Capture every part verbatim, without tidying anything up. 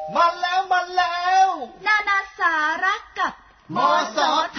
มาแล้วมาแล้วนานาสาระกับมสท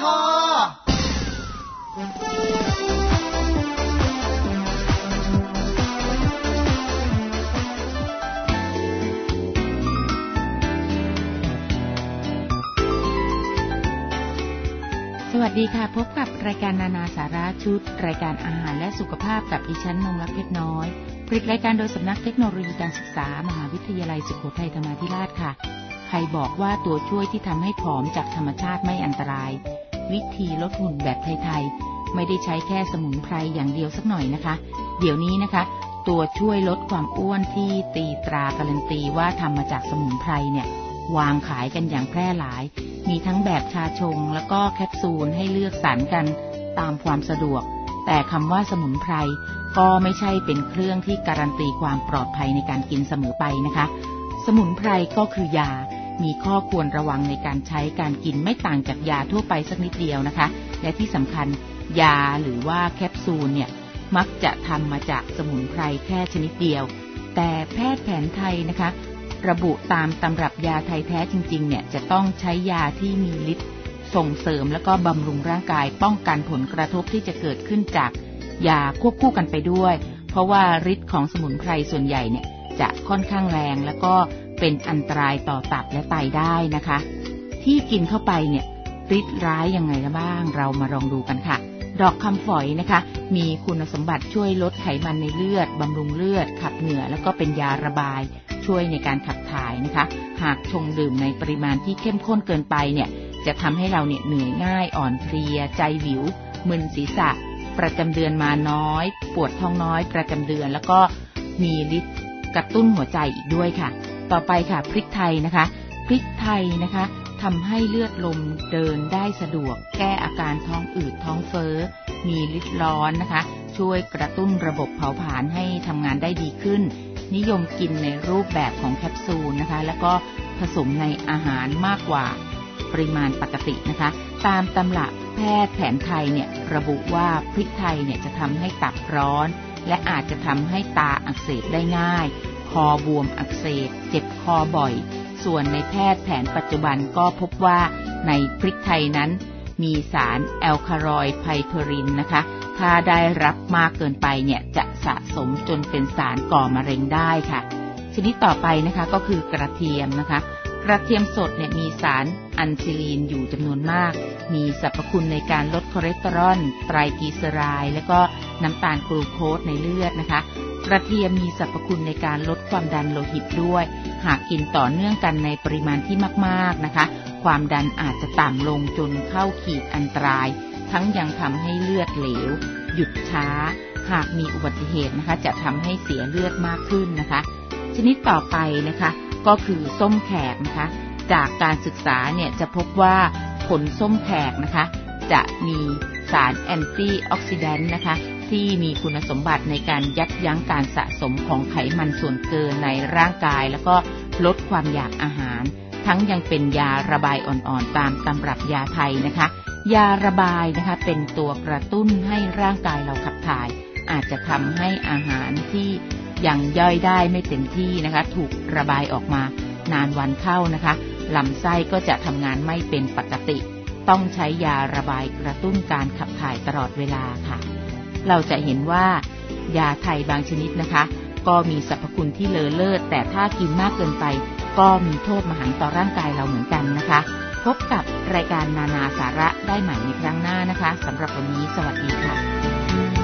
สวัสดีค่ะพบกับรายการนานาสาระชุดรายการอาหารและสุขภาพกับดิฉันนงรักเพชรน้อยผลิตรายการโดยสำนักเทคโนโลยีการศึกษามหาวิทยาลัยสุโขทัยธรรมาธิราชค่ะใครบอกว่าตัวช่วยที่ทำให้ผอมจากธรรมชาติไม่อันตรายวิธีลดหุ่นแบบไทยๆไม่ได้ใช้แค่สมุนไพรอย่างเดียวสักหน่อยนะคะเดี๋ยวนี้นะคะตัวช่วยลดความอ้วนที่ตีตราการันตีว่าทำมาจากสมุนไพรเนี่ยวางขายกันอย่างแพร่หลายมีทั้งแบบชาชงแล้วก็แคปซูลให้เลือกสรรกันตามความสะดวกแต่คำว่าสมุนไพรก็ไม่ใช่เป็นเครื่องที่การันตีความปลอดภัยในการกินเสมอไปนะคะสมุนไพรก็คือยามีข้อควรระวังในการใช้การกินไม่ต่างจากยาทั่วไปสักนิดเดียวนะคะและที่สำคัญยาหรือว่าแคปซูลเนี่ยมักจะทำมาจากสมุนไพรแค่ชนิดเดียวแต่แพทย์แผนไทยนะคะระบุตามตำรับยาไทยแท้จริงๆเนี่ยจะต้องใช้ยาที่มีฤทธิ์ส่งเสริมแล้วก็บำรุงร่างกายป้องกันผลกระทบที่จะเกิดขึ้นจากยาควบคู่กันไปด้วยเพราะว่าฤทธิ์ของสมุนไพรส่วนใหญ่เนี่ยจะค่อนข้างแรงแล้วก็เป็นอันตรายต่อตับและไตได้นะคะที่กินเข้าไปเนี่ยฤทธิ์ร้ายยังไงละบ้างเรามาลองดูกันค่ะดอกคำฝอยนะคะมีคุณสมบัติช่วยลดไขมันในเลือดบำรุงเลือดขับเหงื่อแล้วก็เป็นยาระบายช่วยในการขับถ่ายนะคะหากชงดื่มในปริมาณที่เข้มข้นเกินไปเนี่ยจะทำให้เราเนี่ยเหนื่อยง่ายอ่อนเพลียใจวิวมึนศีรษะประจำเดือนมาน้อยปวดท้องน้อยประจำเดือนแล้วก็มีฤทธิ์กระตุ้นหัวใจอีกด้วยค่ะต่อไปค่ะพริกไทยนะคะพริกไทยนะคะทำให้เลือดลมเดินได้สะดวกแก้อาการท้องอืดท้องเฟ้อมีฤทธิ์ร้อนนะคะช่วยกระตุ้นระบบเผาผลาญให้ทำงานได้ดีขึ้นนิยมกินในรูปแบบของแคปซูลนะคะแล้วก็ผสมในอาหารมากกว่าปริมาณปกตินะคะตามตำราแพทย์แผนไทยเนี่ยระบุว่าพริกไทยเนี่ยจะทำให้ตับร้อนและอาจจะทำให้ตาอักเสบได้ง่ายคอบวมอักเสบเจ็บคอบ่อยส่วนในแพทย์แผนปัจจุบันก็พบว่าในพริกไทยนั้นมีสารแอลคาลอยด์ไพเพอรินนะคะถ้าได้รับมากเกินไปเนี่ยจะสะสมจนเป็นสารก่อมะเร็งได้ค่ะชนิดต่อไปนะคะก็คือกระเทียมนะคะกระเทียมสดเนี่ยมีสารอันซิลีนอยู่จำนวนมากมีสรรพคุณในการลดคอเลสเตอรอลไตรกลีเซอไรด์และก็น้ำตาลกลูโคสในเลือดนะคะกระเทียมมีสรรพคุณในการลดความดันโลหิตด้วยหากกินต่อเนื่องกันในปริมาณที่มากๆนะคะความดันอาจจะต่ำลงจนเข้าขีดอันตรายทั้งยังทำให้เลือดเหลวหยุดช้าหากมีอุบัติเหตุนะคะจะทำให้เสียเลือดมากขึ้นนะคะชนิดต่อไปนะคะก็คือส้มแขกนะคะจากการศึกษาเนี่ยจะพบว่าผลส้มแขกนะคะจะมีสารแอนตี้ออกซิแดนต์นะคะที่มีคุณสมบัติในการยับยั้งการสะสมของไขมันส่วนเกินในร่างกายแล้วก็ลดความอยากอาหารทั้งยังเป็นยาระบายอ่อนๆตามตำรับยาไทยนะคะยาระบายนะคะเป็นตัวกระตุ้นให้ร่างกายเราขับถ่ายอาจจะทำให้อาหารที่ยังย่อยได้ไม่เต็มที่นะคะถูกระบายออกมานานวันเข้านะคะลำไส้ก็จะทำงานไม่เป็นปกติต้องใช้ยาระบายกระตุ้นการขับถ่ายตลอดเวลาค่ะเราจะเห็นว่ายาไทยบางชนิดนะคะก็มีสรรพคุณที่เลอเลิศแต่ถ้ากินมากเกินไปก็มีโทษมหันต์ต่อร่างกายเราเหมือนกันนะคะพบกับรายการนานาสาระได้ใหม่ในครั้งหน้านะคะสำหรับวันนี้สวัสดีค่ะ